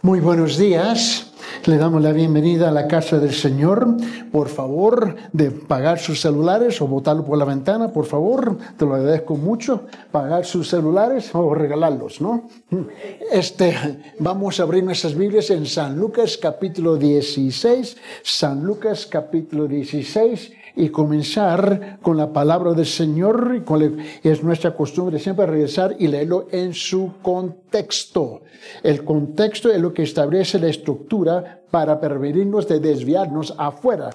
Muy buenos días. Le damos la bienvenida a la casa del Señor. Por favor, de pagar sus celulares o botarlo por la ventana, por favor. Te lo agradezco mucho. Pagar sus celulares o regalarlos, ¿no? Vamos a abrir nuestras Biblias en San Lucas capítulo 16. San Lucas capítulo 16. Y comenzar con la palabra del Señor. Es nuestra costumbre siempre regresar y leerlo en su contexto. El contexto es lo que establece la estructura para prevenirnos de desviarnos afuera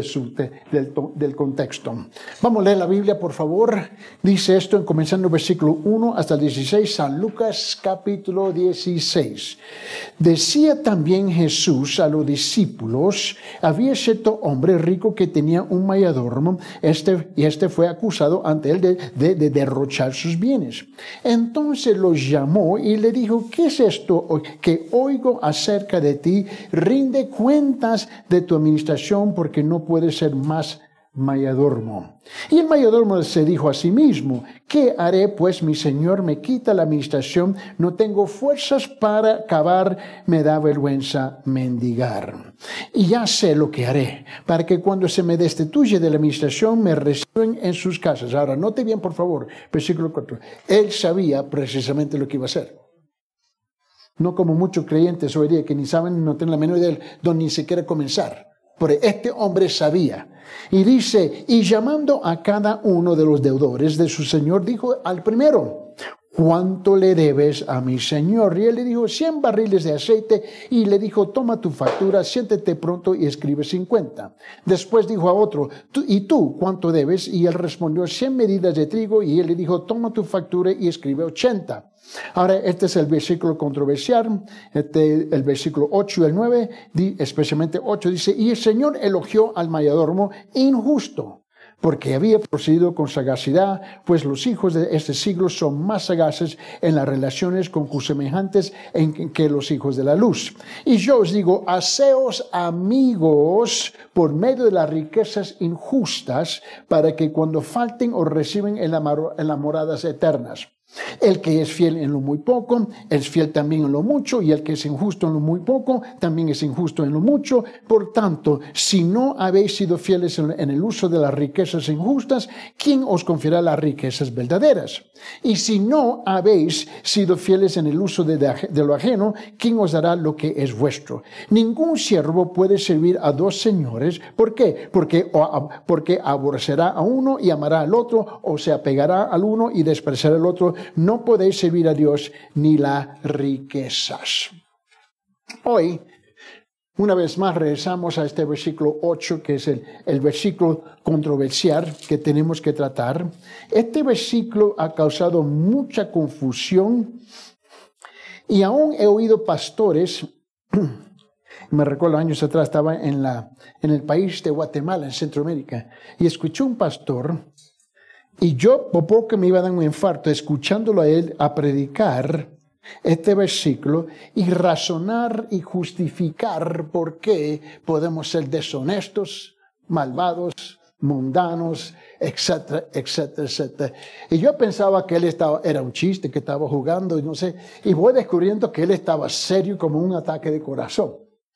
del contexto. Vamos a leer la Biblia, por favor. Dice esto, comenzando el versículo 1 hasta el 16, San Lucas capítulo 16. Decía también Jesús a los discípulos: había cierto hombre rico que tenía un mayordomo, este fue acusado ante él de derrochar sus bienes. Entonces los llamó y le dijo: ¿qué es esto que oigo acerca de ti? Rinde cuentas de tu administración, porque no puedes ser más mayordomo. Y el mayordomo se dijo a sí mismo: ¿qué haré? Pues mi señor me quita la administración, no tengo fuerzas para acabar, me da vergüenza mendigar. Y ya sé lo que haré, para que cuando se me destituye de la administración me reciban en sus casas. Ahora, note bien, por favor, versículo 4. Él sabía precisamente lo que iba a hacer. No como muchos creyentes hoy día que ni saben, no tienen la menor idea de dónde ni siquiera comenzar. Pero este hombre sabía. Y dice: y llamando a cada uno de los deudores de su señor, dijo al primero: ¿cuánto le debes a mi señor? Y él le dijo: 100 barriles de aceite. Y le dijo: toma tu factura, siéntete pronto y escribe 50. Después dijo a otro: ¿y tú cuánto debes? Y él respondió: 100 medidas de trigo. Y él le dijo: toma tu factura y escribe 80. Ahora, este es el versículo controversial, el versículo 8 y el 9, especialmente 8, dice: y el Señor elogió al mayordomo injusto, porque había procedido con sagacidad, pues los hijos de este siglo son más sagaces en las relaciones con sus semejantes que los hijos de la luz. Y yo os digo: haceos amigos por medio de las riquezas injustas, para que cuando falten os reciben en las moradas eternas. El que es fiel en lo muy poco, es fiel también en lo mucho, y el que es injusto en lo muy poco, también es injusto en lo mucho. Por tanto, si no habéis sido fieles en el uso de las riquezas injustas, ¿quién os confiará las riquezas verdaderas? Y si no habéis sido fieles en el uso de lo ajeno, ¿quién os dará lo que es vuestro? Ningún siervo puede servir a dos señores. ¿Por qué? Porque aborrecerá a uno y amará al otro, o se apegará al uno y despreciará al otro. No podéis servir a Dios ni las riquezas. Hoy, una vez más, regresamos a este versículo 8, que es el versículo controversial que tenemos que tratar. Este versículo ha causado mucha confusión, y aún he oído pastores. Me recuerdo años atrás, estaba en el país de Guatemala, en Centroamérica, y escuché un pastor. Y yo, por poco me iba a dar un infarto escuchándolo a él a predicar este versículo y razonar y justificar por qué podemos ser deshonestos, malvados, mundanos, etcétera, etcétera, etcétera. Y yo pensaba que era un chiste, que estaba jugando, y no sé. Y voy descubriendo que él estaba serio, como un ataque de corazón.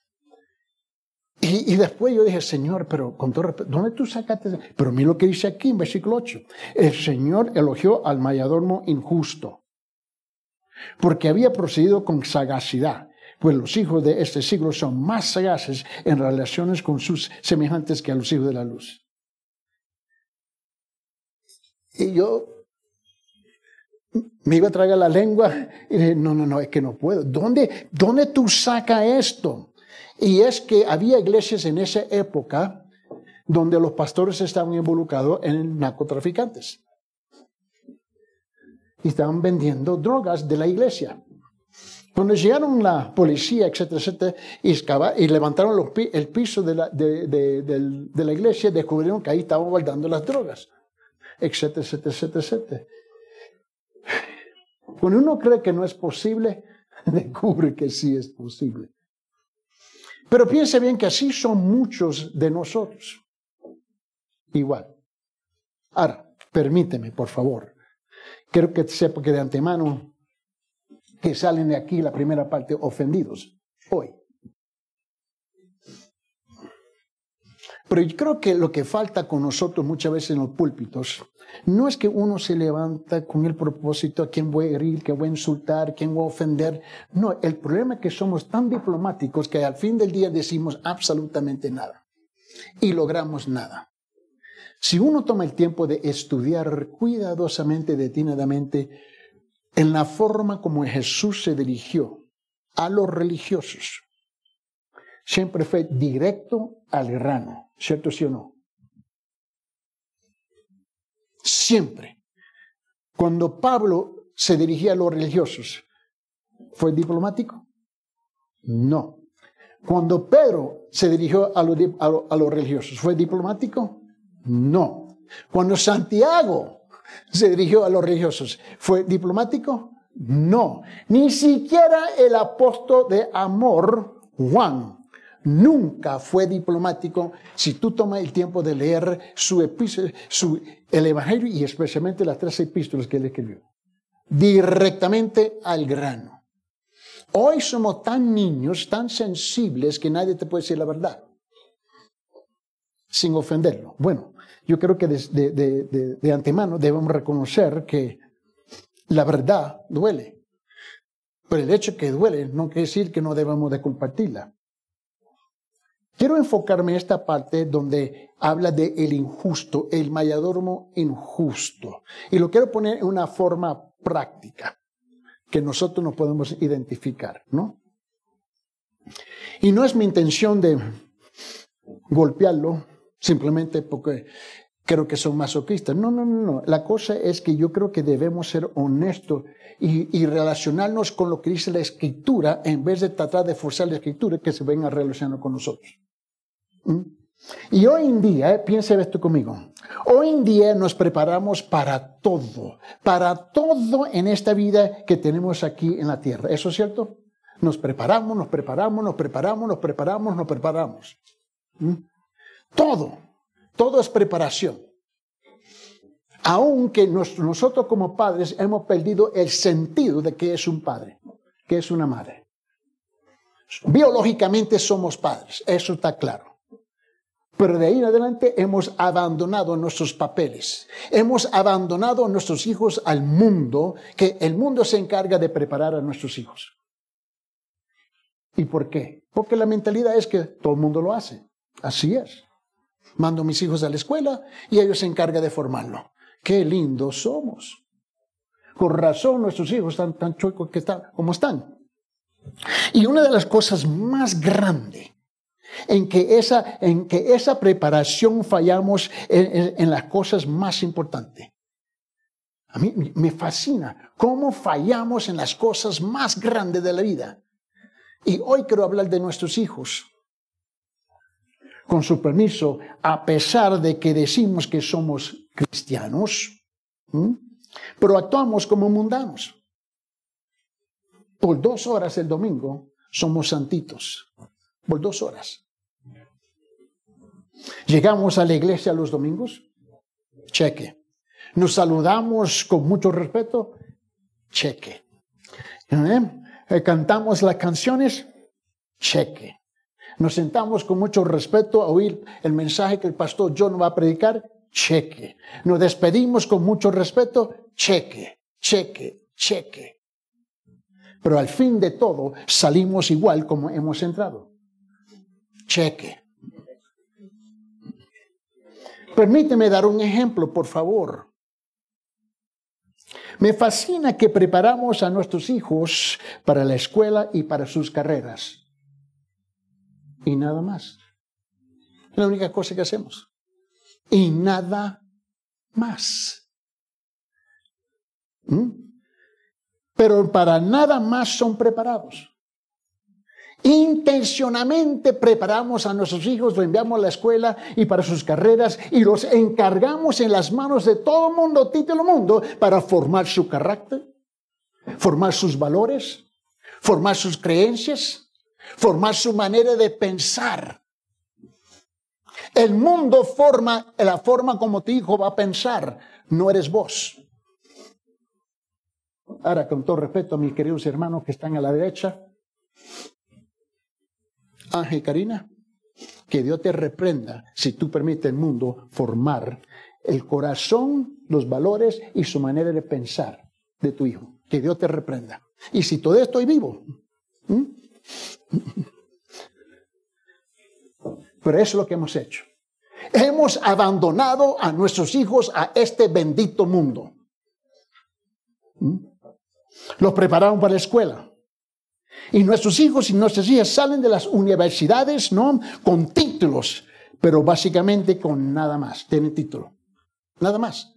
Y después yo dije: Señor, pero con todo respeto, ¿dónde tú sacaste? Pero mira lo que dice aquí en versículo 8. El Señor elogió al mayordomo injusto, porque había procedido con sagacidad, pues los hijos de este siglo son más sagaces en relaciones con sus semejantes que a los hijos de la luz. Y yo me iba a tragar la lengua y dije: no, es que no puedo. ¿Dónde tú sacas esto? Y es que había iglesias en esa época donde los pastores estaban involucrados en narcotraficantes. Y estaban vendiendo drogas de la iglesia. Cuando llegaron la policía, etcétera, etcétera, y levantaron el piso de la iglesia, descubrieron que ahí estaban guardando las drogas, etcétera, etcétera, etcétera, etcétera. Cuando uno cree que no es posible, descubre que sí es posible. Pero piense bien que así son muchos de nosotros. Igual. Ahora, permíteme, por favor. Quiero que sepa que de antemano que salen de aquí la primera parte ofendidos. Pero yo creo que lo que falta con nosotros muchas veces en los púlpitos no es que uno se levanta con el propósito a quién voy a herir, quién voy a insultar, quién voy a ofender. No, el problema es que somos tan diplomáticos que al fin del día decimos absolutamente nada y logramos nada. Si uno toma el tiempo de estudiar cuidadosamente, detenidamente, en la forma como Jesús se dirigió a los religiosos, siempre fue directo al grano, ¿cierto sí o no? Siempre. Cuando Pablo se dirigía a los religiosos, ¿fue diplomático? No. Cuando Pedro se dirigió a los religiosos, ¿fue diplomático? No. Cuando Santiago se dirigió a los religiosos, ¿fue diplomático? No. Ni siquiera el apóstol de amor, Juan, nunca fue diplomático. Si tú tomas el tiempo de leer el Evangelio y especialmente las 3 epístolas que él escribió, directamente al grano. Hoy somos tan niños, tan sensibles que nadie te puede decir la verdad sin ofenderlo. Bueno, yo creo que de antemano debemos reconocer que la verdad duele. Pero el hecho que duele no quiere decir que no debamos de compartirla. Quiero enfocarme en esta parte donde habla de el injusto, el mayordomo injusto. Y lo quiero poner en una forma práctica que nosotros nos podemos identificar, ¿no? Y no es mi intención de golpearlo simplemente porque creo que son masoquistas. No. La cosa es que yo creo que debemos ser honestos y relacionarnos con lo que dice la Escritura en vez de tratar de forzar la Escritura que se venga relacionando con nosotros. Y hoy en día, piensa esto conmigo, hoy en día nos preparamos para todo en esta vida que tenemos aquí en la tierra. ¿Eso es cierto? Nos preparamos. Todo es preparación. Aunque nosotros como padres hemos perdido el sentido de qué es un padre, qué es una madre. Biológicamente somos padres, eso está claro. Pero de ahí en adelante hemos abandonado nuestros papeles. Hemos abandonado a nuestros hijos al mundo, que el mundo se encarga de preparar a nuestros hijos. ¿Y por qué? Porque la mentalidad es que todo el mundo lo hace. Así es. Mando a mis hijos a la escuela y ellos se encargan de formarlo. ¡Qué lindos somos! Con razón nuestros hijos están tan chuecos como están. Y una de las cosas más grandes en que esa preparación fallamos en las cosas más importantes. A mí me fascina cómo fallamos en las cosas más grandes de la vida. Y hoy quiero hablar de nuestros hijos. Con su permiso, a pesar de que decimos que somos cristianos, pero actuamos como mundanos. Por 2 horas el domingo somos santitos. Por 2 horas. Llegamos a la iglesia los domingos, cheque. Nos saludamos con mucho respeto, cheque. Cantamos las canciones, cheque. Nos sentamos con mucho respeto a oír el mensaje que el pastor John va a predicar, cheque. Nos despedimos con mucho respeto, cheque. Pero al fin de todo salimos igual como hemos entrado. Cheque. Permíteme dar un ejemplo, por favor. Me fascina que preparamos a nuestros hijos para la escuela y para sus carreras. Y nada más. Es la única cosa que hacemos. Y nada más. Pero para nada más son preparados. Intencionalmente preparamos a nuestros hijos, los enviamos a la escuela y para sus carreras y los encargamos en las manos de todo el mundo para formar su carácter, formar sus valores, formar sus creencias, formar su manera de pensar. El mundo forma la forma como tu hijo va a pensar, no eres vos. Ahora, con todo respeto a mis queridos hermanos que están a la derecha, Ángel y Karina, que Dios te reprenda si tú permites al mundo formar el corazón, los valores y su manera de pensar de tu hijo. Que Dios te reprenda. Y si todavía estoy vivo. Pero eso es lo que hemos hecho. Hemos abandonado a nuestros hijos a este bendito mundo. Los prepararon para la escuela. Y nuestros hijos y nuestras hijas salen de las universidades, ¿no?, con títulos, pero básicamente con nada más. Tienen título. Nada más.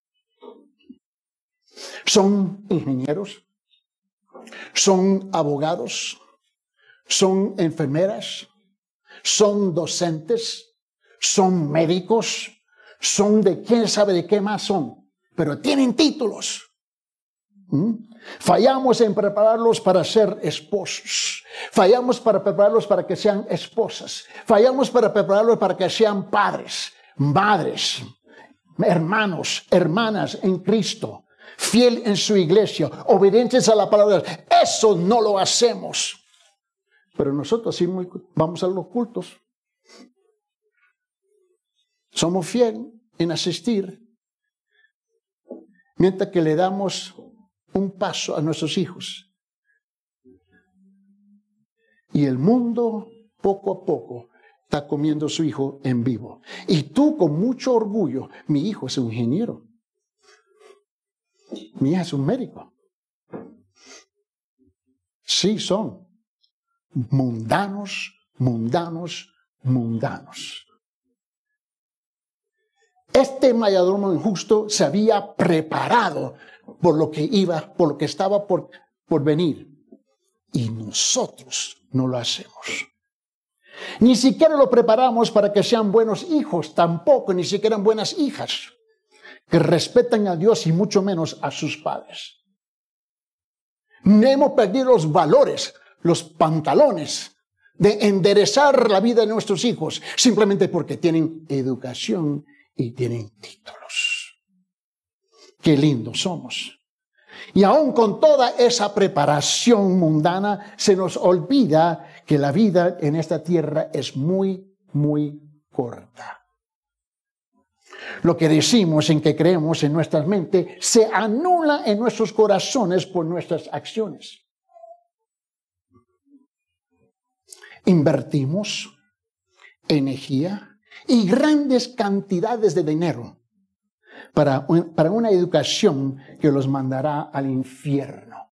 Son ingenieros, son abogados, son enfermeras, son docentes, son médicos, son de quién sabe de qué más son, pero tienen títulos. Fallamos en prepararlos para ser esposos. Fallamos para prepararlos para que sean esposas. Fallamos para prepararlos para que sean padres, madres, hermanos, hermanas en Cristo, fiel en su iglesia, obedientes a la palabra. Eso no lo hacemos. Pero nosotros sí vamos a los cultos. Somos fieles en asistir, mientras que le damos un paso a nuestros hijos. Y el mundo, poco a poco, está comiendo a su hijo en vivo. Y tú, con mucho orgullo, mi hijo es un ingeniero. Mi hija es un médico. Sí, son mundanos, mundanos, mundanos. Este mayordomo injusto se había preparado por lo que estaba por venir. Y nosotros no lo hacemos. Ni siquiera lo preparamos para que sean buenos hijos, tampoco, ni siquiera buenas hijas, que respetan a Dios y mucho menos a sus padres. Hemos perdido los valores, los pantalones de enderezar la vida de nuestros hijos, simplemente porque tienen educación y tienen títulos. Qué lindos somos. Y aún con toda esa preparación mundana, se nos olvida que la vida en esta tierra es muy, muy corta. Lo que decimos, en que creemos en nuestras mentes, se anula en nuestros corazones por nuestras acciones. Invertimos energía y grandes cantidades de dinero para una educación que los mandará al infierno.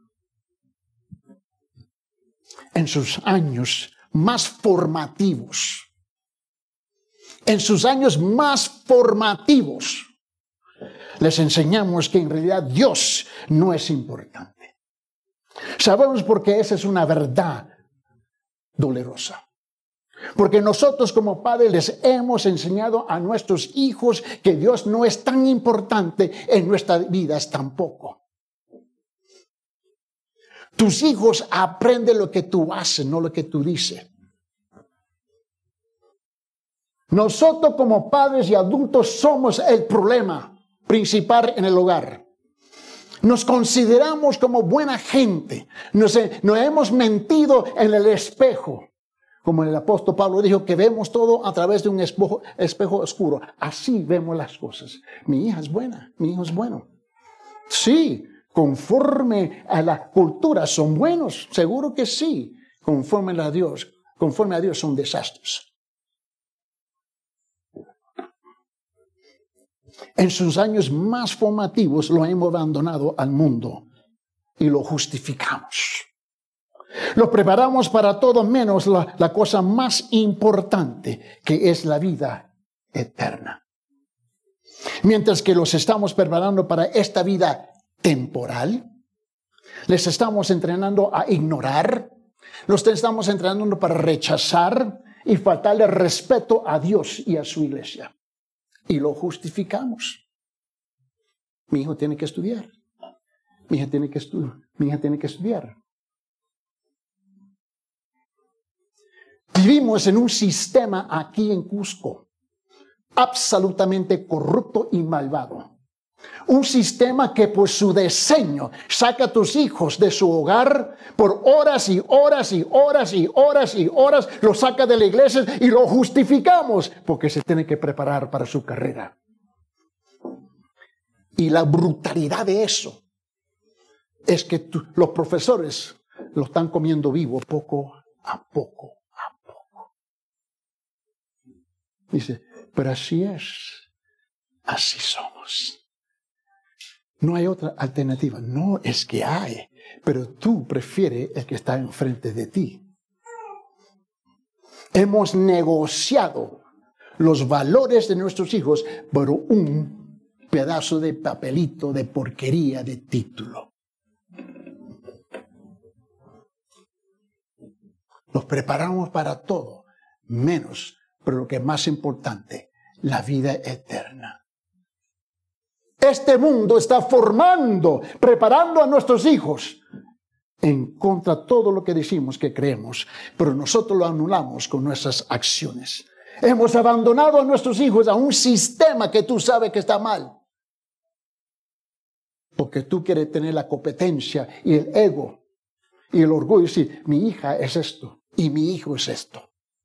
En sus años más formativos, les enseñamos que en realidad Dios no es importante. Sabemos porque esa es una verdad dolorosa. Porque nosotros como padres les hemos enseñado a nuestros hijos que Dios no es tan importante en nuestras vidas tampoco. Tus hijos aprenden lo que tú haces, no lo que tú dices. Nosotros como padres y adultos somos el problema principal en el hogar. Nos consideramos como buena gente. Nos hemos mentido en el espejo. Como el apóstol Pablo dijo que vemos todo a través de un espejo oscuro. Así vemos las cosas. Mi hija es buena, mi hijo es bueno. Sí, conforme a la cultura son buenos, seguro que sí. Conforme a Dios son desastres. En sus años más formativos lo hemos abandonado al mundo y lo justificamos. Lo preparamos para todo menos la cosa más importante, que es la vida eterna. Mientras que los estamos preparando para esta vida temporal, les estamos entrenando a ignorar, los estamos entrenando para rechazar y faltarle respeto a Dios y a su iglesia. Y lo justificamos. Mi hijo tiene que estudiar. Mi hija tiene que estudiar. Vivimos en un sistema aquí en Cusco absolutamente corrupto y malvado. Un sistema que por su diseño saca a tus hijos de su hogar por horas y horas y horas y horas y horas, los saca de la iglesia y lo justificamos porque se tiene que preparar para su carrera. Y la brutalidad de eso es que los profesores lo están comiendo vivo poco a poco a poco. Dice, pero así es, así somos. No hay otra alternativa. No, es que hay, pero tú prefieres el que está enfrente de ti. Hemos negociado los valores de nuestros hijos por un pedazo de papelito, de porquería, de título. Los preparamos para todo, menos, pero lo que es más importante, la vida eterna. Este mundo está formando, preparando a nuestros hijos en contra de todo lo que decimos que creemos, pero nosotros lo anulamos con nuestras acciones. Hemos abandonado a nuestros hijos a un sistema que tú sabes que está mal. Porque tú quieres tener la competencia y el ego y el orgullo y decir, mi hija es esto y mi hijo es esto.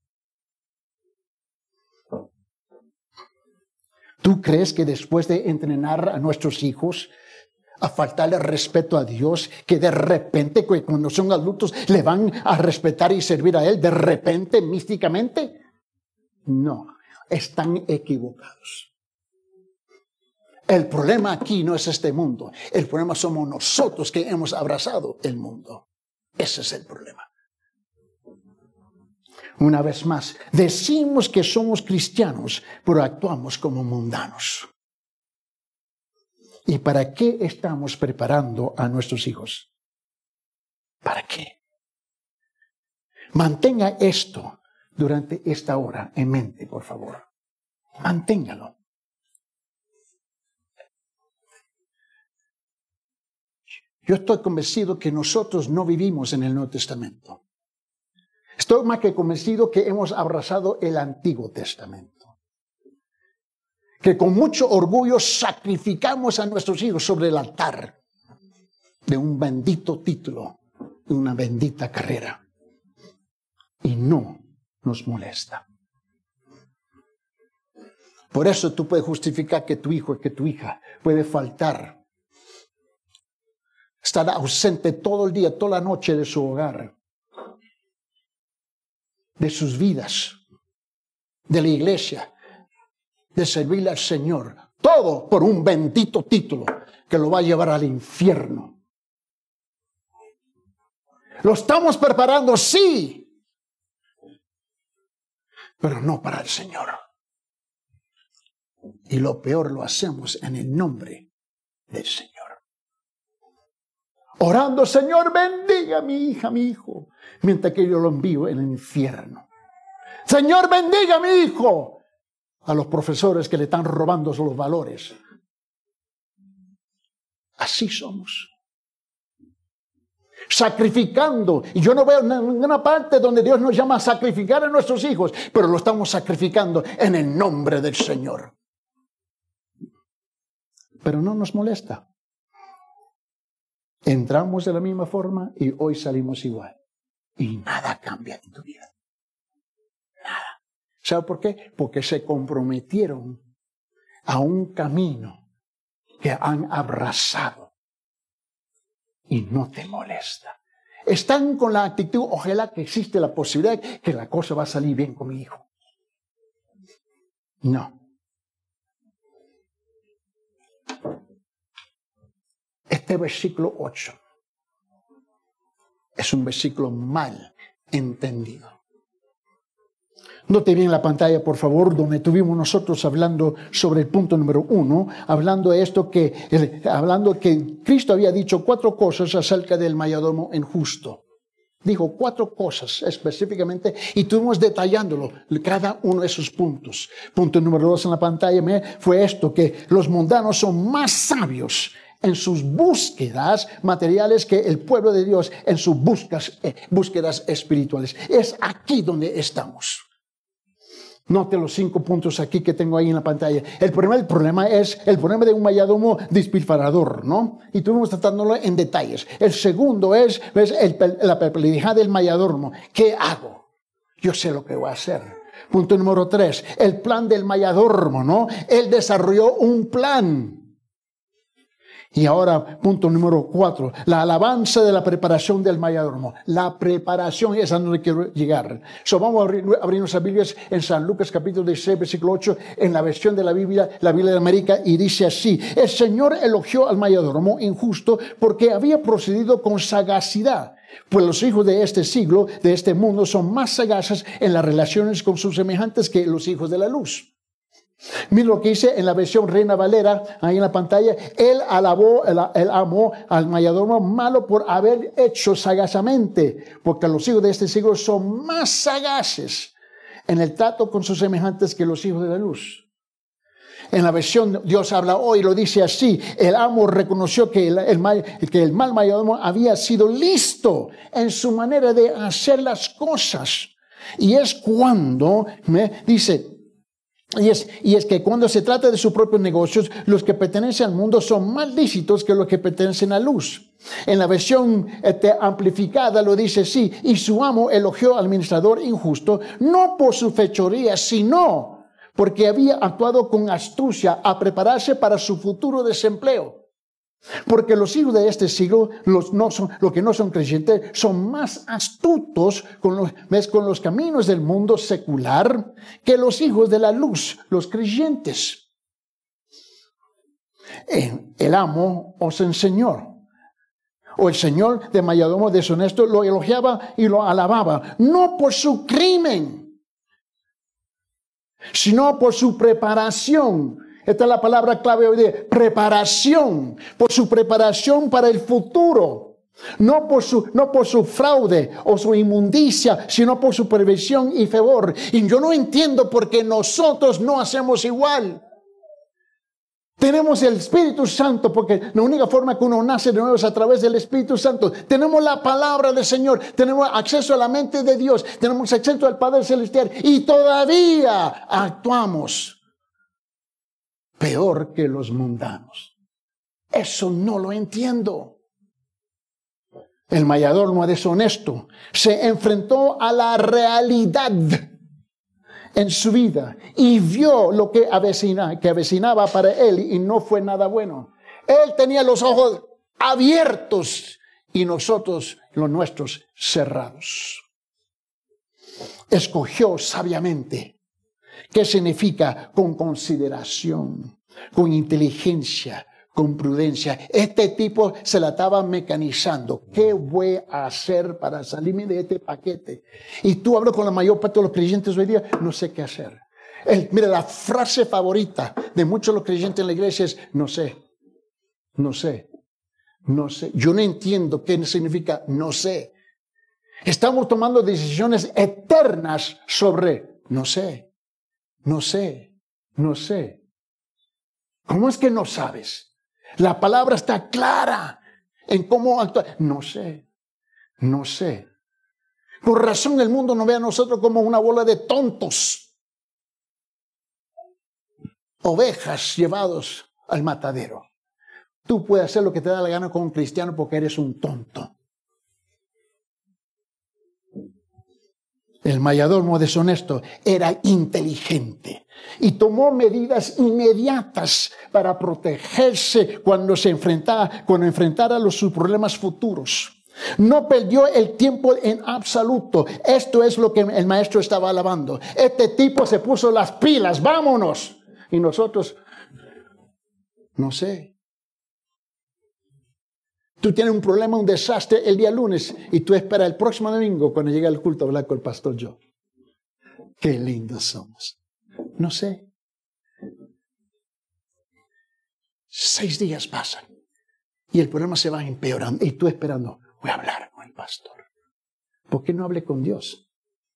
¿Tú crees que después de entrenar a nuestros hijos a faltarle respeto a Dios, que de repente cuando son adultos le van a respetar y servir a Él de repente, místicamente? No, están equivocados. El problema aquí no es este mundo. El problema somos nosotros que hemos abrazado el mundo. Ese es el problema. Una vez más, decimos que somos cristianos, pero actuamos como mundanos. ¿Y para qué estamos preparando a nuestros hijos? ¿Para qué? Mantenga esto durante esta hora en mente, por favor. Manténgalo. Yo estoy convencido que nosotros no vivimos en el Nuevo Testamento. Estoy más que convencido que hemos abrazado el Antiguo Testamento. Que con mucho orgullo sacrificamos a nuestros hijos sobre el altar de un bendito título, de una bendita carrera. Y no nos molesta. Por eso tú puedes justificar que tu hijo, que tu hija puede faltar, estar ausente todo el día, toda la noche de su hogar, de sus vidas, de la iglesia, de servirle al Señor. Todo por un bendito título que lo va a llevar al infierno. Lo estamos preparando, sí, pero no para el Señor. Y lo peor lo hacemos en el nombre del Señor. Orando, Señor, bendiga a mi hija, a mi hijo, mientras que yo lo envío en el infierno. Señor, bendiga a mi hijo. A los profesores que le están robando los valores. Así somos. Sacrificando. Y yo no veo ninguna parte donde Dios nos llama a sacrificar a nuestros hijos, pero lo estamos sacrificando en el nombre del Señor. Pero no nos molesta. Entramos de la misma forma y hoy salimos igual. Y nada cambia en tu vida. Nada. ¿Sabe por qué? Porque se comprometieron a un camino que han abrazado. Y no te molesta. Están con la actitud, ojalá que existe la posibilidad que la cosa va a salir bien con mi hijo. No. Este versículo 8 es un versículo mal entendido. Note bien la pantalla, por favor, donde tuvimos nosotros hablando sobre el punto número 1, hablando que Cristo había dicho 4 cosas acerca del mayordomo injusto. Dijo 4 cosas específicamente y estuvimos detallándolo, cada uno de esos puntos. Punto número 2 en la pantalla fue esto, que los mundanos son más sabios en sus búsquedas materiales que el pueblo de Dios en sus búsquedas espirituales. Es aquí donde estamos. Note los 5 puntos aquí que tengo ahí en la pantalla. El problema es el problema de un mayordomo despilfarrador, ¿no? Y estuvimos tratándolo en detalles. El segundo es la perplejidad del mayordomo. ¿Qué hago? Yo sé lo que voy a hacer. Punto número 3, el plan del mayordomo, ¿no? Él desarrolló un plan. Y ahora, punto número 4, la alabanza de la preparación del mayordomo. La preparación es a donde quiero llegar. Vamos a abrir nuestras Biblias en San Lucas capítulo 16, versículo 8, en la versión de la Biblia de América, y dice así: el Señor elogió al mayordomo injusto porque había procedido con sagacidad. Pues los hijos de este siglo, de este mundo, son más sagaces en las relaciones con sus semejantes que los hijos de la luz. Mira lo que dice en la versión Reina Valera, ahí en la pantalla. Él amó al mayordomo malo por haber hecho sagazmente, porque los hijos de este siglo son más sagaces en el trato con sus semejantes que los hijos de la luz. En la versión Dios habla hoy lo dice así: el amo reconoció que el mal mayordomo había sido listo en su manera de hacer las cosas. Y es cuando dice... Y es que cuando se trata de sus propios negocios, los que pertenecen al mundo son más lícitos que los que pertenecen a la luz. En la versión amplificada lo dice así: y su amo elogió al administrador injusto, no por su fechoría, sino porque había actuado con astucia a prepararse para su futuro desempleo. Porque los hijos de este siglo, los que no son creyentes, son más astutos con los caminos del mundo secular que los hijos de la luz, los creyentes. El amo os enseñó, o el señor de mayordomo deshonesto lo elogiaba y lo alababa, no por su crimen, sino por su preparación. Esta es la palabra clave hoy día: preparación, por su preparación para el futuro. No por su fraude o su inmundicia, sino por su perversión y fervor. Y yo no entiendo por qué nosotros no hacemos igual. Tenemos el Espíritu Santo, porque la única forma que uno nace de nuevo es a través del Espíritu Santo. Tenemos la palabra del Señor, tenemos acceso a la mente de Dios, tenemos acceso al Padre Celestial, y todavía actuamos peor que los mundanos. Eso no lo entiendo. El mayordomo deshonesto se enfrentó a la realidad en su vida y vio lo que avecinaba para él, y no fue nada bueno. Él tenía los ojos abiertos y nosotros los nuestros cerrados. Escogió sabiamente. ¿Qué significa? Con consideración, con inteligencia, con prudencia. Este tipo se la estaba mecanizando. ¿Qué voy a hacer para salirme de este paquete? Y tú hablas con la mayor parte de los creyentes hoy día: no sé qué hacer. Mira, la frase favorita de muchos de los creyentes en la iglesia es: no sé, no sé, no sé. Yo no entiendo qué significa no sé. Estamos tomando decisiones eternas sobre no sé. No sé, no sé. ¿Cómo es que no sabes? La palabra está clara en cómo actuar. No sé, no sé. Por razón el mundo nos ve a nosotros como una bola de tontos. Ovejas llevados al matadero. Tú puedes hacer lo que te da la gana con un cristiano porque eres un tonto. El mayordomo deshonesto era inteligente y tomó medidas inmediatas para protegerse cuando enfrentara sus problemas futuros. No perdió el tiempo en absoluto. Esto es lo que el maestro estaba alabando. Este tipo se puso las pilas, vámonos. Y nosotros, no sé. Tú tienes un problema, un desastre el día lunes, y tú esperas el próximo domingo cuando llegue al culto a hablar con el pastor Joe. Qué lindos somos. No sé. 6 días pasan y el problema se va empeorando, y tú esperando: voy a hablar con el pastor. ¿Por qué no hablé con Dios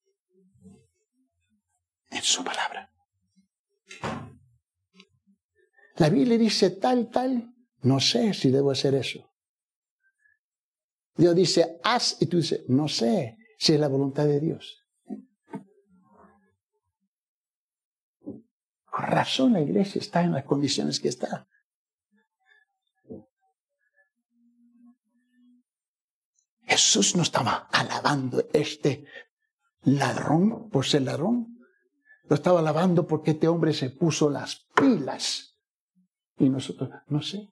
en su palabra? La Biblia dice tal. No sé si debo hacer eso. Dios dice haz, y tú dices no sé si es la voluntad de Dios. Con razón la iglesia está en las condiciones que está. Jesús no estaba alabando este ladrón por ser ladrón. Lo estaba alabando porque este hombre se puso las pilas. Y nosotros, no sé.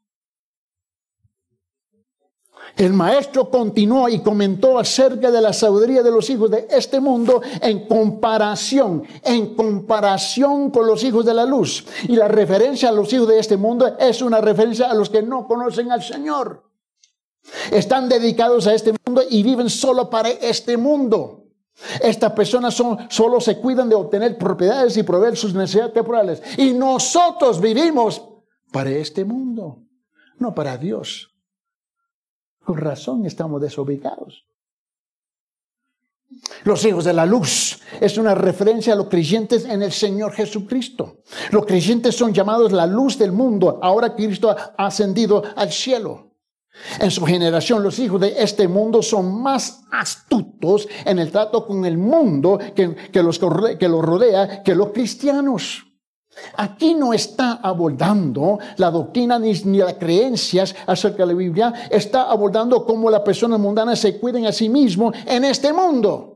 El maestro continuó y comentó acerca de la sabiduría de los hijos de este mundo en comparación con los hijos de la luz. Y la referencia a los hijos de este mundo es una referencia a los que no conocen al Señor. Están dedicados a este mundo y viven solo para este mundo. Estas personas solo se cuidan de obtener propiedades y proveer sus necesidades temporales. Y nosotros vivimos para este mundo, no para Dios. Con razón estamos desubicados. Los hijos de la luz es una referencia a los creyentes en el Señor Jesucristo. Los creyentes son llamados la luz del mundo, ahora Cristo ha ascendido al cielo. En su generación, los hijos de este mundo son más astutos en el trato con el mundo que los rodea que los cristianos. Aquí no está abordando la doctrina ni las creencias acerca de la Biblia. Está abordando cómo las personas mundanas se cuiden a sí mismos en este mundo.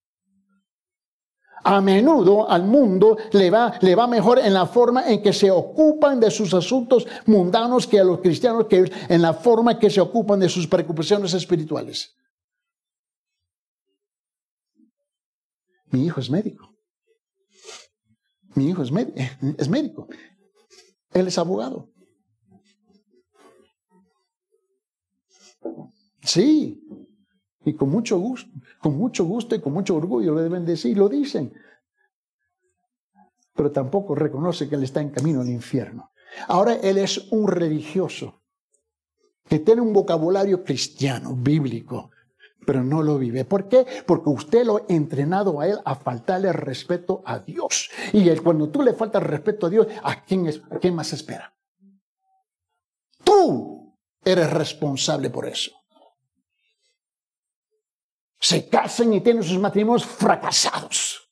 A menudo al mundo le va mejor en la forma en que se ocupan de sus asuntos mundanos que a los cristianos que en la forma que se ocupan de sus preocupaciones espirituales. Mi hijo es médico. Mi hijo es médico. Él es abogado. Sí. Y con mucho gusto y con mucho orgullo lo deben decir, lo dicen. Pero tampoco reconoce que él está en camino al infierno. Ahora él es un religioso que tiene un vocabulario cristiano, bíblico, pero no lo vive. ¿Por qué? Porque usted lo ha entrenado a él a faltarle respeto a Dios. Y cuando tú le faltas respeto a Dios, ¿a quién más espera? Tú eres responsable por eso. Se casan y tienen sus matrimonios fracasados.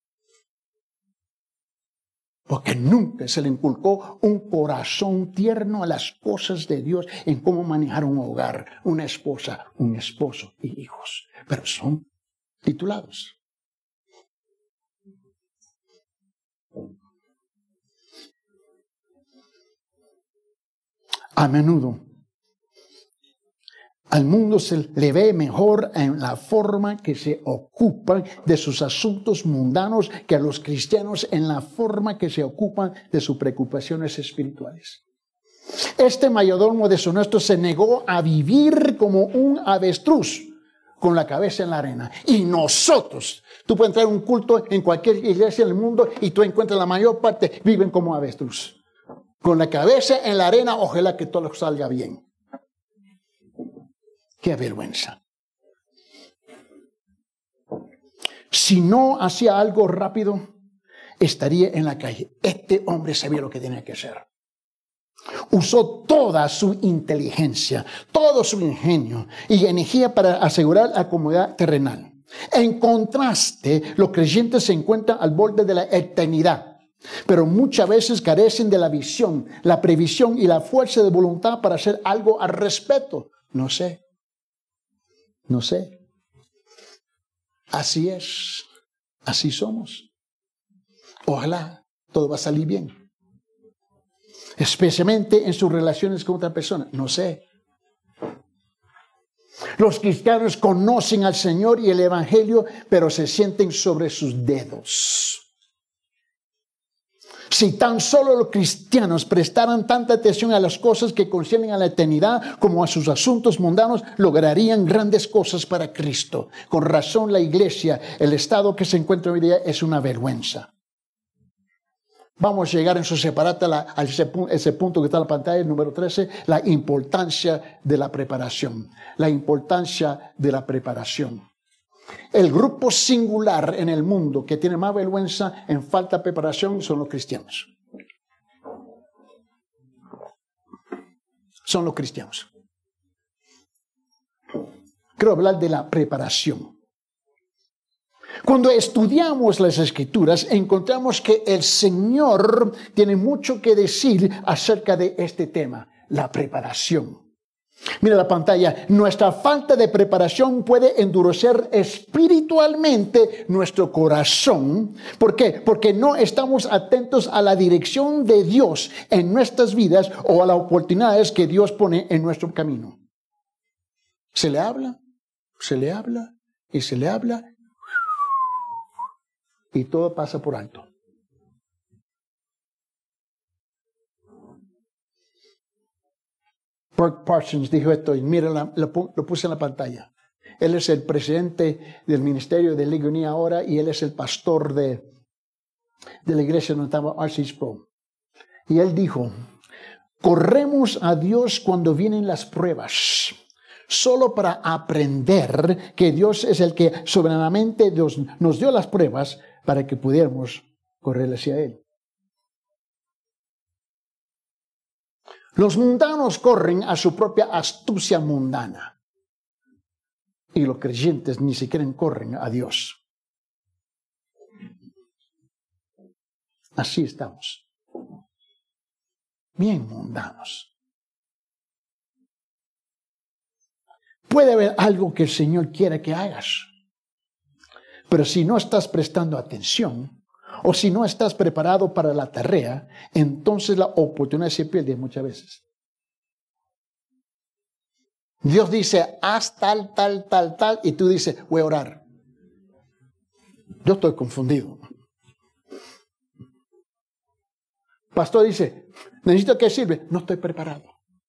Porque nunca se le inculcó un corazón tierno a las cosas de Dios, en cómo manejar un hogar, una esposa, un esposo y hijos. Pero son titulados. A menudo al mundo se le ve mejor en la forma que se ocupan de sus asuntos mundanos que a los cristianos en la forma que se ocupan de sus preocupaciones espirituales. Este mayordomo deshonesto se negó a vivir como un avestruz con la cabeza en la arena. Y nosotros, tú puedes entrar a un culto en cualquier iglesia del mundo y tú encuentras la mayor parte viven como avestruz. Con la cabeza en la arena, ojalá que todo salga bien. ¡Qué vergüenza! Si no hacía algo rápido, estaría en la calle. Este hombre sabía lo que tenía que hacer. Usó toda su inteligencia, todo su ingenio y energía para asegurar la comodidad terrenal. En contraste, los creyentes se encuentran al borde de la eternidad, pero muchas veces carecen de la visión, la previsión y la fuerza de voluntad para hacer algo al respecto. No sé. Así es. Así somos. Ojalá todo va a salir bien. Especialmente en sus relaciones con otra persona. No sé. Los cristianos conocen al Señor y el Evangelio, pero se sienten sobre sus dedos. Si tan solo los cristianos prestaran tanta atención a las cosas que conciernen a la eternidad como a sus asuntos mundanos, lograrían grandes cosas para Cristo. Con razón la iglesia, el estado que se encuentra hoy día es una vergüenza. Vamos a llegar en su separata a ese punto que está en la pantalla, el número 13, la importancia de la preparación. La importancia de la preparación. El grupo singular en el mundo que tiene más vergüenza en falta de preparación son los cristianos. Son los cristianos. Quiero hablar de la preparación. Cuando estudiamos las Escrituras, encontramos que el Señor tiene mucho que decir acerca de este tema, la preparación. Mira la pantalla. Nuestra falta de preparación puede endurecer espiritualmente nuestro corazón. ¿Por qué? Porque no estamos atentos a la dirección de Dios en nuestras vidas o a las oportunidades que Dios pone en nuestro camino. Se le habla y se le habla y todo pasa por alto. Burke Parsons dijo esto y mira, lo puse en la pantalla. Él es el presidente del ministerio de Ligonier ahora y él es el pastor de la iglesia donde estaba R.C. Sproul. Y él dijo, corremos a Dios cuando vienen las pruebas, solo para aprender que Dios es el que soberanamente nos dio las pruebas para que pudiéramos correr hacia Él. Los mundanos corren a su propia astucia mundana. Y los creyentes ni siquiera corren a Dios. Así estamos. Bien mundanos. Puede haber algo que el Señor quiera que hagas. Pero si no estás prestando atención, o si no estás preparado para la tarea, entonces la oportunidad se pierde muchas veces. Dios dice, haz tal, y tú dices, voy a orar. Yo estoy confundido. Pastor dice, necesito que sirve. No estoy preparado.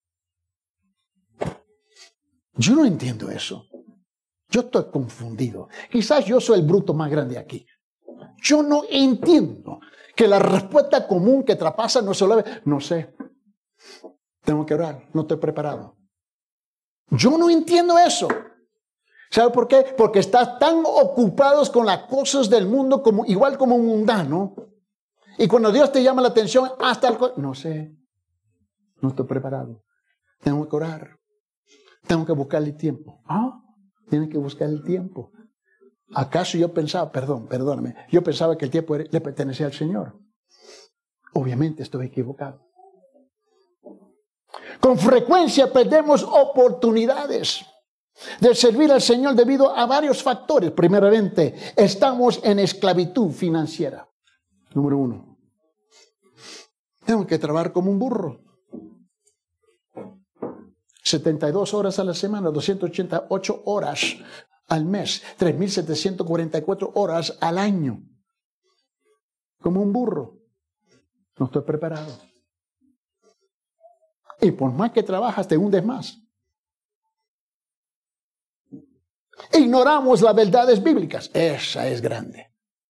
Yo no entiendo eso. Yo estoy confundido. Quizás yo soy el bruto más grande aquí. Yo no entiendo que la respuesta común que traspasa no se lo ve. No sé. Tengo que orar. No estoy preparado. Yo no entiendo eso. ¿Sabe por qué? Porque estás tan ocupados con las cosas del mundo igual como un mundano. Y cuando Dios te llama la atención, no sé. No estoy preparado. Tengo que orar. Tengo que buscarle tiempo. Tienes que buscar el tiempo. ¿Acaso yo pensaba, perdóname, yo pensaba que el tiempo le pertenecía al Señor? Obviamente estoy equivocado. Con frecuencia perdemos oportunidades de servir al Señor debido a varios factores. Primeramente, estamos en esclavitud financiera. Número 1. Tengo que trabajar como un burro. 72 horas a la semana, 288 horas al mes, 3.744 horas al año. Como un burro. No estoy preparado. Y por más que trabajas, te hundes más. Ignoramos las verdades bíblicas. Esa es grande.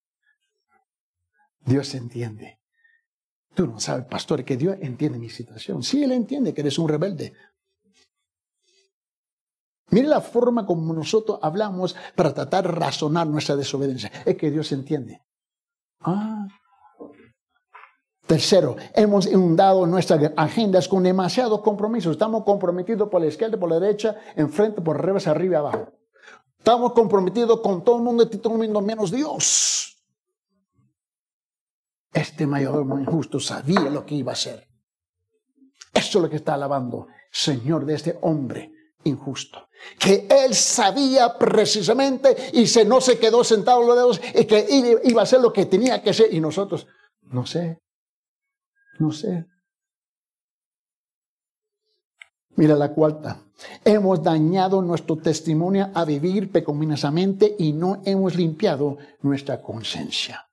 Dios entiende. Tú no sabes, pastor, que Dios entiende mi situación. Sí, Él entiende que eres un rebelde. Mire la forma como nosotros hablamos para tratar de razonar nuestra desobediencia. Es que Dios entiende. Tercero, hemos inundado nuestras agendas con demasiados compromisos. Estamos comprometidos por la izquierda, por la derecha, enfrente, por arriba, arriba y abajo. Estamos comprometidos con todo el mundo y todo el mundo menos Dios. Este mayordomo injusto sabía lo que iba a hacer. Eso es lo que está alabando, Señor, de este hombre injusto. Que él sabía precisamente y no se quedó sentado en los dedos y que iba a hacer lo que tenía que hacer. Y nosotros, no sé. Mira la cuarta. Hemos dañado nuestro testimonio a vivir pecaminosamente y no hemos limpiado nuestra conciencia.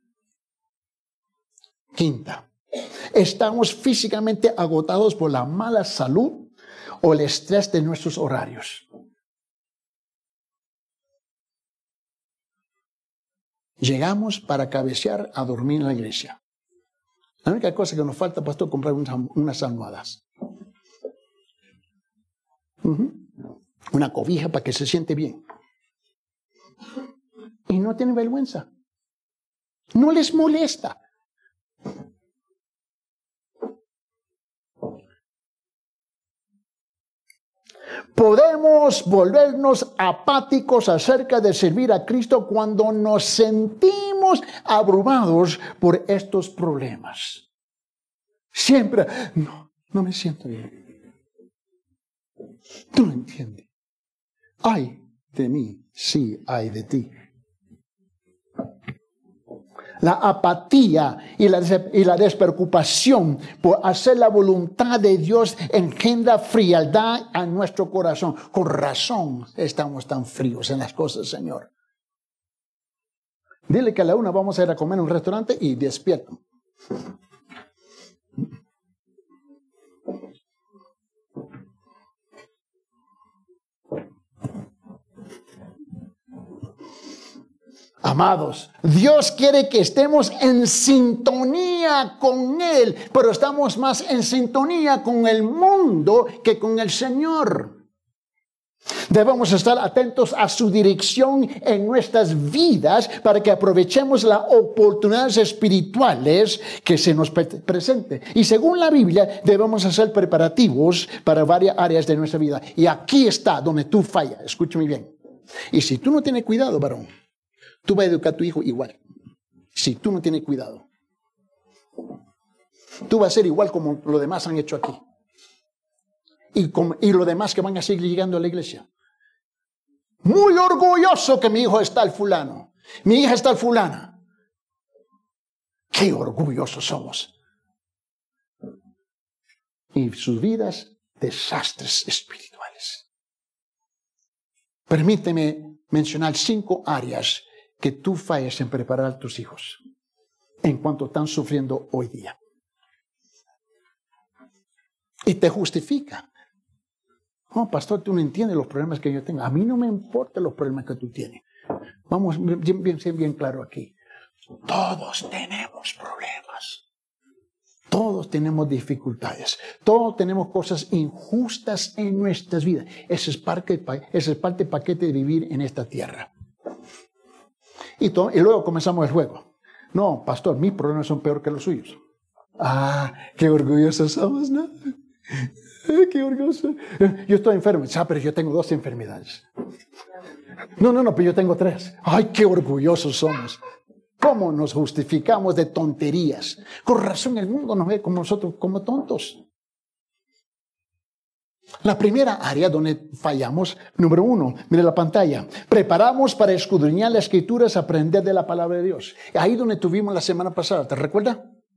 Quinta. Estamos físicamente agotados por la mala salud o el estrés de nuestros horarios. Llegamos para cabecear a dormir en la iglesia. La única cosa que nos falta, pastor, es comprar unas almohadas. Una cobija para que se siente bien. Y no tienen vergüenza. No les molesta. Podemos volvernos apáticos acerca de servir a Cristo cuando nos sentimos abrumados por estos problemas. Siempre, no me siento bien. Tú no entiendes. Ay de mí, sí, ay de ti. La apatía y la despreocupación por hacer la voluntad de Dios engendra frialdad a nuestro corazón. Con razón estamos tan fríos en las cosas, Señor. Dile que a la 1 vamos a ir a comer en un restaurante y despierto. Amados, Dios quiere que estemos en sintonía con Él, pero estamos más en sintonía con el mundo que con el Señor. Debemos estar atentos a su dirección en nuestras vidas para que aprovechemos las oportunidades espirituales que se nos presenten. Y según la Biblia, debemos hacer preparativos para varias áreas de nuestra vida. Y aquí está donde tú fallas. Escúchame bien. Y si tú no tienes cuidado, varón, tú vas a educar a tu hijo igual. Si tú no tienes cuidado, tú vas a ser igual como los demás han hecho aquí. Y los demás que van a seguir llegando a la iglesia. Muy orgulloso que mi hijo está al fulano. Mi hija está al fulana. Qué orgullosos somos. Y sus vidas, desastres espirituales. Permíteme mencionar 5 áreas que tú falles en preparar a tus hijos en cuanto están sufriendo hoy día. Y te justifica. No, pastor, tú no entiendes los problemas que yo tengo. A mí no me importan los problemas que tú tienes. Vamos bien claro aquí. Todos tenemos problemas. Todos tenemos dificultades. Todos tenemos cosas injustas en nuestras vidas. Ese es parte del paquete de vivir en esta tierra. Y luego comenzamos el juego. No, pastor, mis problemas son peor que los suyos. Ah, qué orgullosos somos, ¿no? Qué orgulloso. Yo estoy enfermo. Pero yo tengo 2 enfermedades. No, pero yo tengo 3. Ay, qué orgullosos somos. ¿Cómo nos justificamos de tonterías? Con razón el mundo nos ve como nosotros, como tontos. La primera área donde fallamos, número 1, mire la pantalla. Preparamos para escudriñar las Escrituras, aprender de la palabra de Dios. Ahí donde tuvimos la semana pasada, ¿te recuerdas?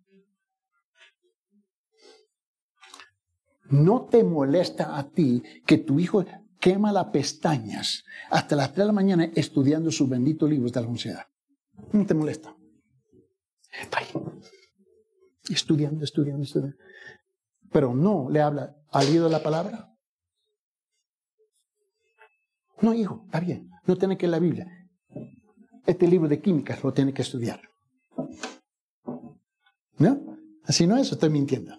¿No te molesta a ti que tu hijo quema las pestañas hasta las 3 de la mañana estudiando sus benditos libros de la universidad? ¿No te molesta? Está ahí. Estudiando. Pero no le habla. ¿Ha leído la palabra? No, hijo, está bien. No tiene que leer la Biblia. Este libro de química lo tiene que estudiar. ¿No? Así no es, estoy mintiendo.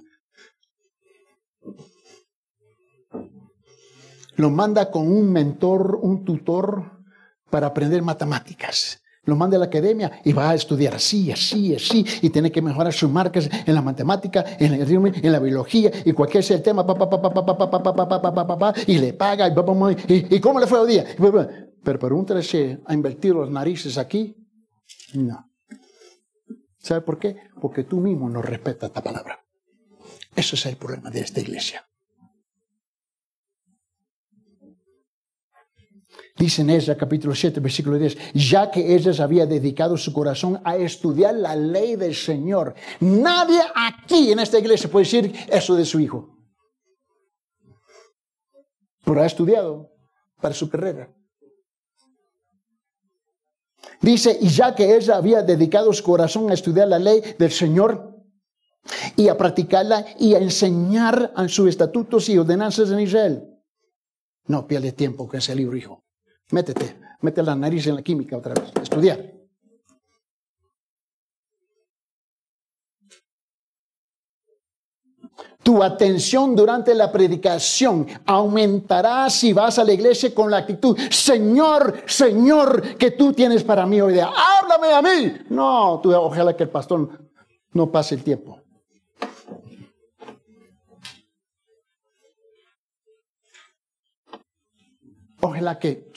Lo manda con un mentor, un tutor para aprender matemáticas. Lo manda a la academia y va a estudiar así, y tiene que mejorar sus marcas en la matemática, en la biología, y cualquier sea el tema, y le paga, y ¿cómo le fue hoy día? Pero pregúntale si ha invertido las narices aquí. No. ¿Sabe por qué? Porque tú mismo no respetas esta palabra. Ese es el problema de esta iglesia. Dice en Esdras capítulo 7, versículo 10, ya que Esdras había dedicado su corazón a estudiar la ley del Señor. Nadie aquí en esta iglesia puede decir eso de su hijo. Pero ha estudiado para su carrera. Dice, y ya que Esdras había dedicado su corazón a estudiar la ley del Señor y a practicarla y a enseñar a sus estatutos y ordenanzas en Israel. No pierdes tiempo con ese libro, hijo. Mete la nariz en la química otra vez. Estudiar. Tu atención durante la predicación aumentará si vas a la iglesia con la actitud, Señor, que tú tienes para mí hoy día. Háblame a mí. No, ojalá que el pastor no pase el tiempo. Ojalá que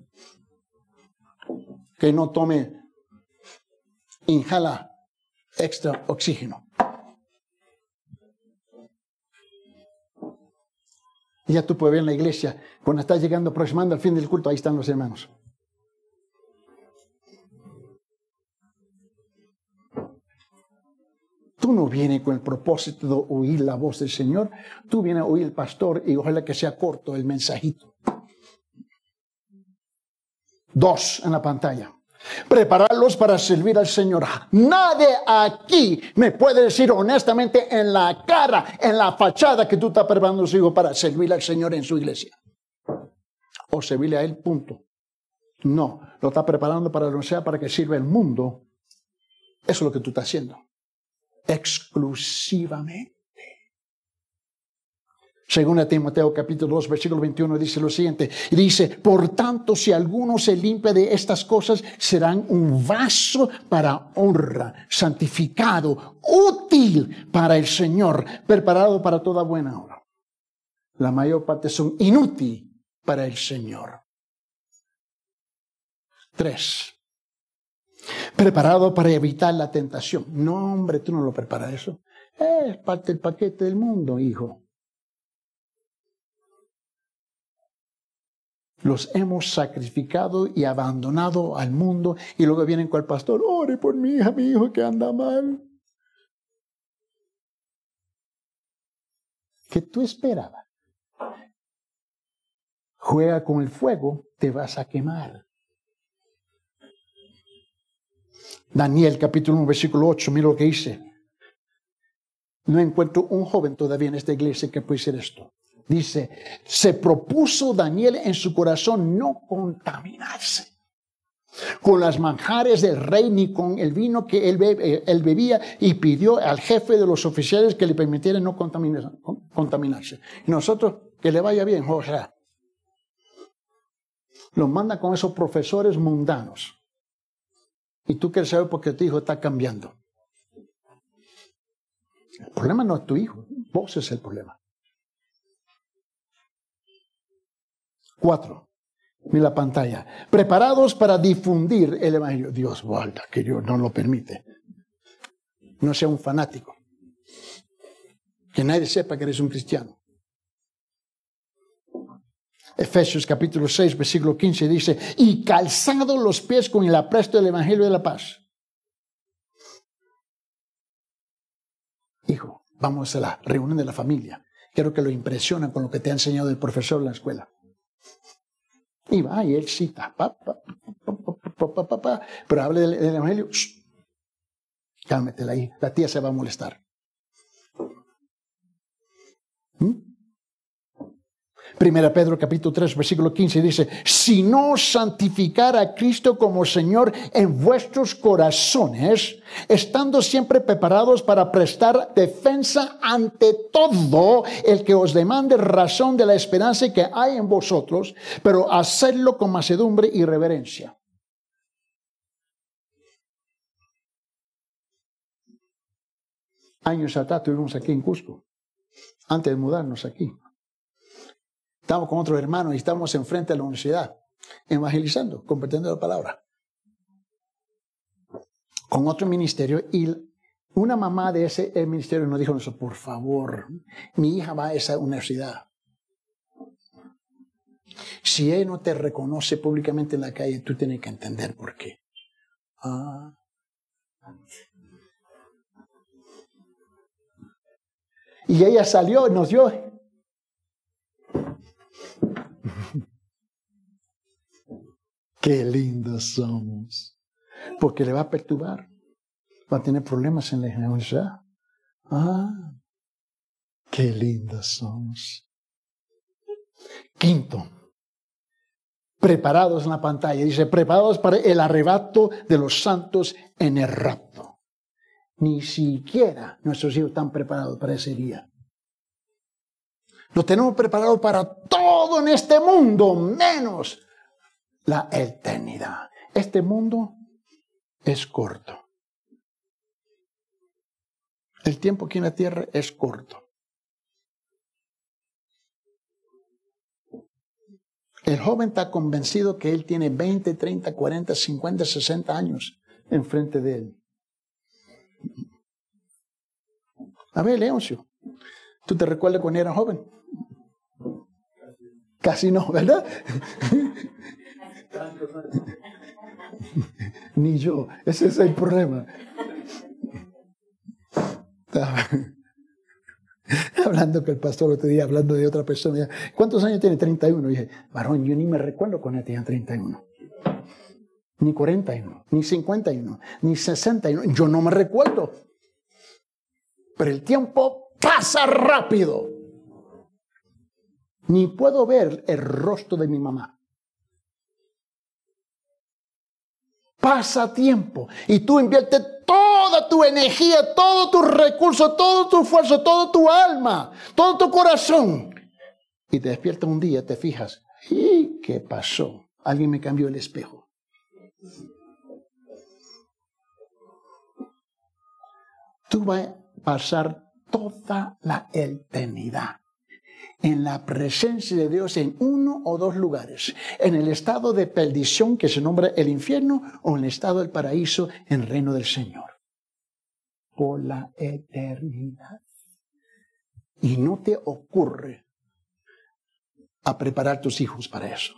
no tome, inhala extra oxígeno. Y ya tú puedes ver en la iglesia, cuando estás llegando, aproximando al fin del culto, ahí están los hermanos. Tú no vienes con el propósito de oír la voz del Señor, tú vienes a oír el pastor y ojalá que sea corto el mensajito. 2 en la pantalla. Prepararlos para servir al Señor. Nadie aquí me puede decir honestamente en la cara, en la fachada, que tú estás preparando a su hijo para servir al Señor en su iglesia. O servirle a Él, punto. No, lo está preparando para lo que sea, para que sirva el mundo. Eso es lo que tú estás haciendo. Exclusivamente. Según Timoteo capítulo 2 versículo 21 dice lo siguiente, y dice, por tanto si alguno se limpia de estas cosas, serán un vaso para honra, santificado, útil para el Señor, preparado para toda buena obra. La mayor parte son inútiles para el Señor. 3. Preparado para evitar la tentación. No, hombre, tú no lo preparas eso. Es parte del paquete del mundo, hijo. Los hemos sacrificado y abandonado al mundo y luego vienen con el pastor, ore por mi hija, mi hijo que anda mal. ¿Qué tú esperabas? Juega con el fuego, te vas a quemar. Daniel capítulo 1 versículo 8, mira lo que dice. No encuentro un joven todavía en esta iglesia que puede decir esto. Dice, se propuso Daniel en su corazón no contaminarse con las manjares del rey ni con el vino que él bebía, y pidió al jefe de los oficiales que le permitiera no contaminarse. Y nosotros, que le vaya bien, José. Los manda con esos profesores mundanos. Y tú quieres saber por qué tu hijo está cambiando. El problema no es tu hijo, vos es el problema. 4. Mira la pantalla. Preparados para difundir el evangelio. Dios guarda que Dios no lo permite. No sea un fanático. Que nadie sepa que eres un cristiano. Efesios capítulo 6, versículo 15 dice, y calzados los pies con el apresto del evangelio de la paz. Hijo, vamos a la reunión de la familia. Quiero que lo impresionen con lo que te ha enseñado el profesor en la escuela. Y va, y él cita, pero hable del evangelio. Cálmetela ahí, la tía se va a molestar. Primera Pedro capítulo 3 versículo 15 dice, si no santificar a Cristo como Señor en vuestros corazones, estando siempre preparados para prestar defensa ante todo el que os demande razón de la esperanza que hay en vosotros, pero hacedlo con mansedumbre y reverencia. Años atrás estuvimos aquí en Cusco, antes de mudarnos aquí. Estábamos con otros hermanos y estábamos enfrente de la universidad, evangelizando, compartiendo la palabra. Con otro ministerio, y una mamá de ese ministerio nos dijo, por favor, mi hija va a esa universidad. Si él no te reconoce públicamente en la calle, tú tienes que entender por qué. Y ella salió y nos dio. Qué lindos somos. Porque le va a perturbar. Va a tener problemas en la universidad. Qué lindos somos. 5. Preparados en la pantalla. Dice, preparados para el arrebato de los santos en el rapto. Ni siquiera nuestros hijos están preparados para ese día. Lo tenemos preparado para todo en este mundo, menos la eternidad. Este mundo es corto. El tiempo aquí en la tierra es corto. El joven está convencido que él tiene 20, 30, 40, 50, 60 años enfrente de él. A ver, Leoncio, ¿tú te recuerdas cuando era joven? Casi no, ¿verdad? Ni yo, ese es el problema. Hablando con el pastor otro día, hablando de otra persona. ¿Cuántos años tiene? 31. Y dije, varón, yo ni me recuerdo cuando tenía 31. Ni 41, ni 51, ni 61. Yo no me recuerdo. Pero el tiempo pasa rápido. Ni puedo ver el rostro de mi mamá. Pasa tiempo y tú inviertes toda tu energía, todo tu recurso, todo tu esfuerzo, toda tu alma, todo tu corazón. Y te despiertas un día, te fijas, ¿y qué pasó? Alguien me cambió el espejo. Tú vas a pasar toda la eternidad en la presencia de Dios en uno o dos lugares, en el estado de perdición que se nombra el infierno o en el estado del paraíso en el reino del Señor. Por la eternidad. Y no te ocurre a preparar tus hijos para eso.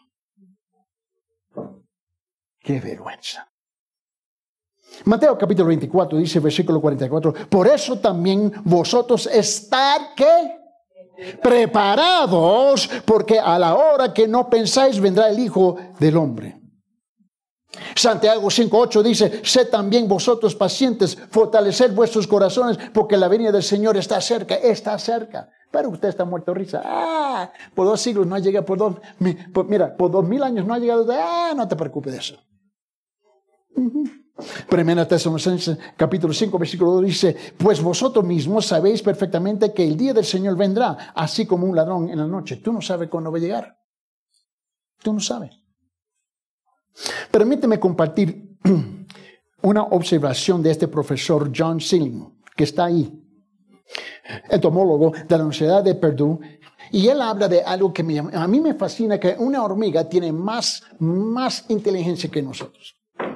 ¡Qué vergüenza! Mateo capítulo 24 dice, versículo 44, por eso también vosotros estad, ¿qué? Preparados, porque a la hora que no pensáis vendrá el Hijo del Hombre. Santiago 5:8 dice, sed también vosotros pacientes, fortaleced vuestros corazones, porque la venida del Señor está cerca, Pero usted está muerto de risa. Por 2 siglos no ha llegado, por 2000 años no ha llegado. No te preocupes de eso. Primera Tesalonicenses capítulo 5 versículo 2 dice, pues vosotros mismos sabéis perfectamente que el día del Señor vendrá, así como un ladrón en la noche. Tú no sabes cuándo va a llegar. Tú no sabes. Permíteme compartir una observación de este profesor John Seelig, que está ahí, entomólogo de la Universidad de Purdue, y él habla de algo que a mí me fascina, que una hormiga tiene más inteligencia que nosotros.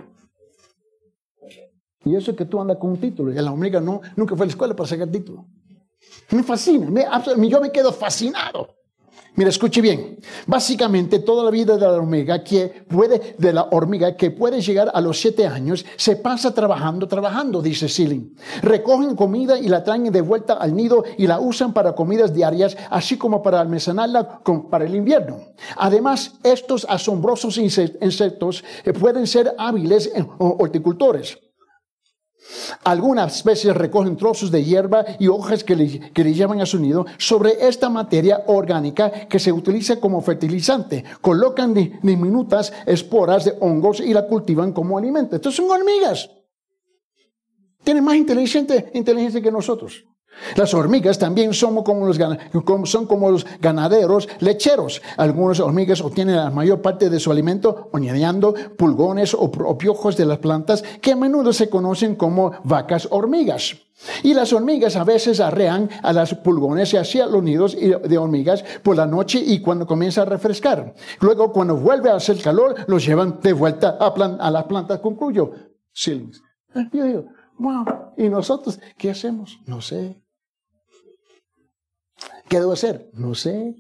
Y eso es que tú andas con un título, y la hormiga nunca fue a la escuela para sacar título. Me fascina, yo me quedo fascinado. Mira, escuche bien. Básicamente, toda la vida de la hormiga que puede llegar a los 7 años, se pasa trabajando, dice Seelig. Recogen comida y la traen de vuelta al nido y la usan para comidas diarias, así como para almacenarla para el invierno. Además, estos asombrosos insectos pueden ser hábiles horticultores. Algunas especies recogen trozos de hierba y hojas que le llevan a su nido sobre esta materia orgánica que se utiliza como fertilizante. Colocan diminutas esporas de hongos y la cultivan como alimento. Estas son hormigas. Tienen más inteligencia que nosotros. Las hormigas también son como los ganaderos lecheros. Algunas hormigas obtienen la mayor parte de su alimento añadiendo pulgones o piojos de las plantas que a menudo se conocen como vacas hormigas. Y las hormigas a veces arrean a las pulgones y hacia los nidos de hormigas por la noche y cuando comienza a refrescar. Luego, cuando vuelve a hacer calor, los llevan de vuelta a las plantas. Concluyo. Sí. Yo digo, wow. ¿Y nosotros qué hacemos? No sé. ¿Qué debo hacer? No sé.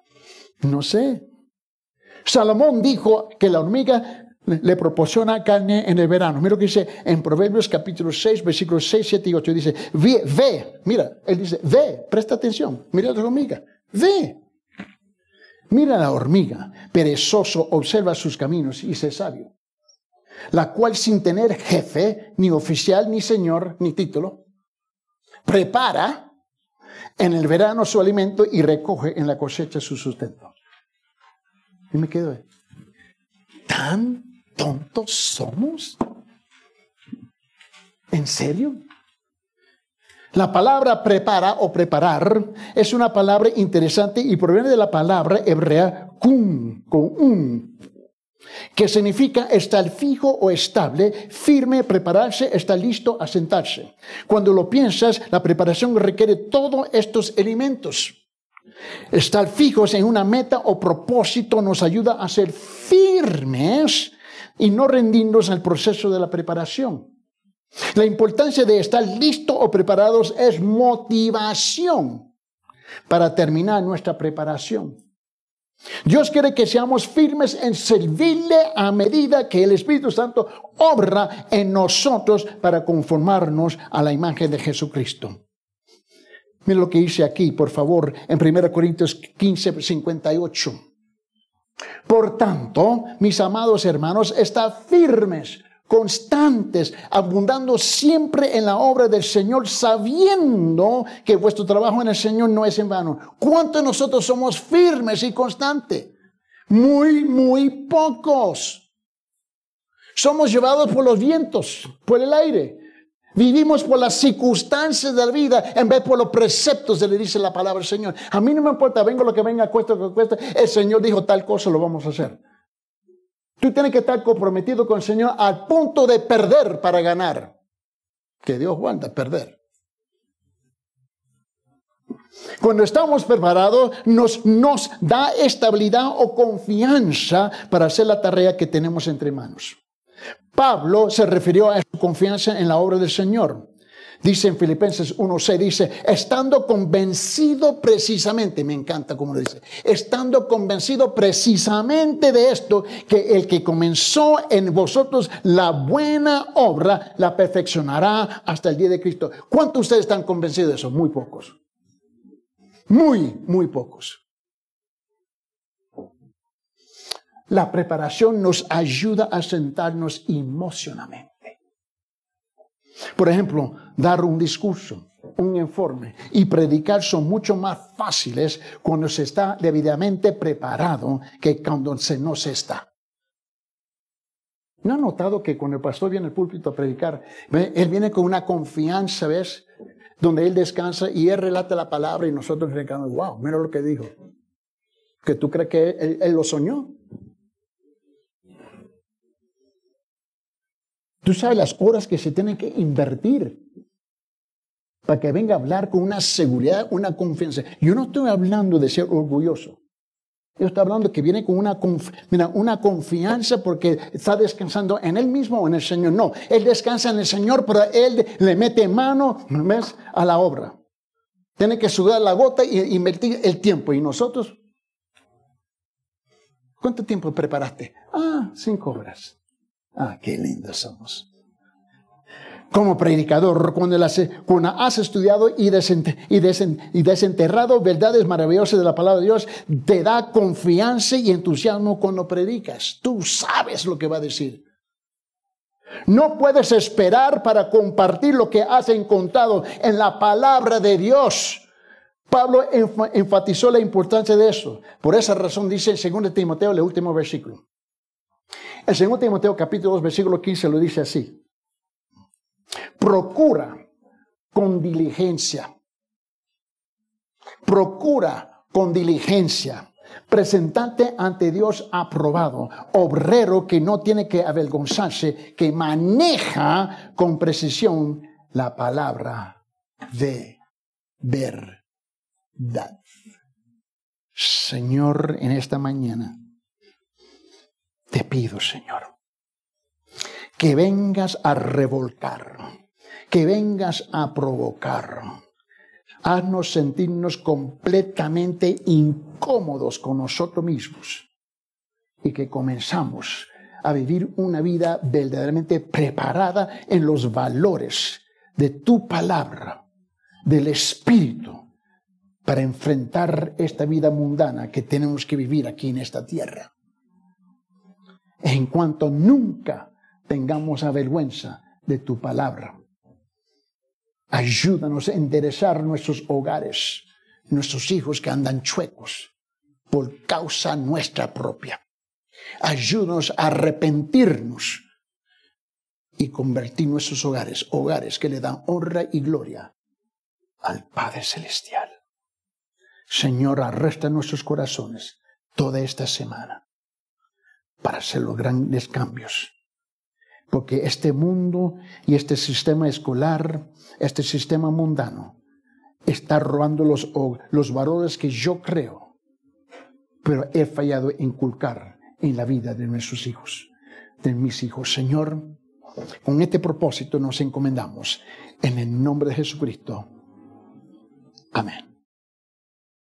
Salomón dijo que la hormiga le proporciona carne en el verano. Mira lo que dice en Proverbios capítulo 6, versículos 6, 7 y 8. Dice, ve, mira, él dice, ve, presta atención, mira la hormiga, ve. Mira la hormiga, perezoso, observa sus caminos y sé sabio. La cual sin tener jefe, ni oficial, ni señor, ni título, prepara en el verano su alimento y recoge en la cosecha su sustento. Y me quedo ahí. ¿Tan tontos somos? ¿En serio? La palabra prepara o preparar es una palabra interesante y proviene de la palabra hebrea kun, que significa estar fijo o estable, firme, prepararse, estar listo a sentarse. Cuando lo piensas, la preparación requiere todos estos elementos. Estar fijos en una meta o propósito nos ayuda a ser firmes y no rendirnos al proceso de la preparación. La importancia de estar listos o preparados es motivación para terminar nuestra preparación. Dios quiere que seamos firmes en servirle a medida que el Espíritu Santo obra en nosotros para conformarnos a la imagen de Jesucristo. Miren lo que dice aquí, por favor, en 1 Corintios 15, 58. Por tanto, mis amados hermanos, estad firmes, constantes, abundando siempre en la obra del Señor, sabiendo que vuestro trabajo en el Señor no es en vano. ¿Cuántos de nosotros somos firmes y constantes? Muy pocos. Somos llevados por los vientos, por el aire. Vivimos por las circunstancias de la vida en vez por los preceptos de le dice la palabra del Señor. A mí no me importa, venga lo que venga, cuesta lo que cueste. El Señor dijo tal cosa, lo vamos a hacer. Tú tienes que estar comprometido con el Señor al punto de perder para ganar. Que Dios guarda perder. Cuando estamos preparados, nos da estabilidad o confianza para hacer la tarea que tenemos entre manos. Pablo se refirió a su confianza en la obra del Señor. Dice en Filipenses 1:6, dice, estando convencido precisamente, me encanta como lo dice, estando convencido precisamente de esto, que el que comenzó en vosotros la buena obra, la perfeccionará hasta el día de Cristo. ¿Cuántos de ustedes están convencidos de eso? Muy pocos. Muy pocos. La preparación nos ayuda a sentarnos emocionalmente. Por ejemplo, dar un discurso, un informe y predicar son mucho más fáciles cuando se está debidamente preparado que cuando no se está. ¿No han notado que cuando el pastor viene al púlpito a predicar, él viene con una confianza, ¿ves? Donde él descansa y él relata la palabra y nosotros recordamos, wow, mira lo que dijo. ¿Que tú crees que él lo soñó? Tú sabes las horas que se tienen que invertir para que venga a hablar con una seguridad, una confianza. Yo no estoy hablando de ser orgulloso. Yo estoy hablando que viene con una confianza porque está descansando en él mismo o en el Señor. No, él descansa en el Señor, pero él le mete mano, ¿ves?, a la obra. Tiene que sudar la gota y invertir el tiempo. ¿Y nosotros? ¿Cuánto tiempo preparaste? 5 horas. Qué lindos somos. Como predicador, cuando has estudiado y desenterrado verdades maravillosas de la palabra de Dios, te da confianza y entusiasmo cuando predicas. Tú sabes lo que va a decir. No puedes esperar para compartir lo que has encontrado en la palabra de Dios. Pablo enfatizó la importancia de eso. Por esa razón dice en 2 Timoteo, el último versículo. En 2 Timoteo capítulo 2, versículo 15 lo dice así. Procura con diligencia. Procura con diligencia. Presentarte ante Dios aprobado. Obrero que no tiene que avergonzarse, que maneja con precisión la palabra de verdad. Señor, en esta mañana te pido, Señor, que vengas a revolcar, que vengas a provocar. Haznos sentirnos completamente incómodos con nosotros mismos y que comenzamos a vivir una vida verdaderamente preparada en los valores de tu palabra, del Espíritu, para enfrentar esta vida mundana que tenemos que vivir aquí en esta tierra. En cuanto nunca tengamos vergüenza de tu palabra. Ayúdanos a enderezar nuestros hogares, nuestros hijos que andan chuecos por causa nuestra propia. Ayúdanos a arrepentirnos y convertir nuestros hogares que le dan honra y gloria al Padre Celestial. Señor, arresta nuestros corazones toda esta semana para hacer los grandes cambios. Porque este mundo y este sistema escolar, este sistema mundano, está robando los valores que yo creo, pero he fallado en inculcar en la vida de nuestros hijos, de mis hijos. Señor, con este propósito nos encomendamos en el nombre de Jesucristo. Amén.